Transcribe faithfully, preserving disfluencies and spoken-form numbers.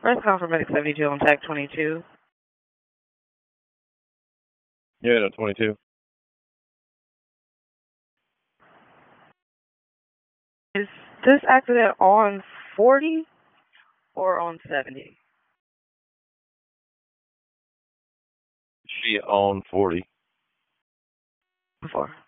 First call for Medic seventy-two on Tech twenty-two. Yeah, no, twenty-two. Is this accident on forty or on seventy? She on forty. Before.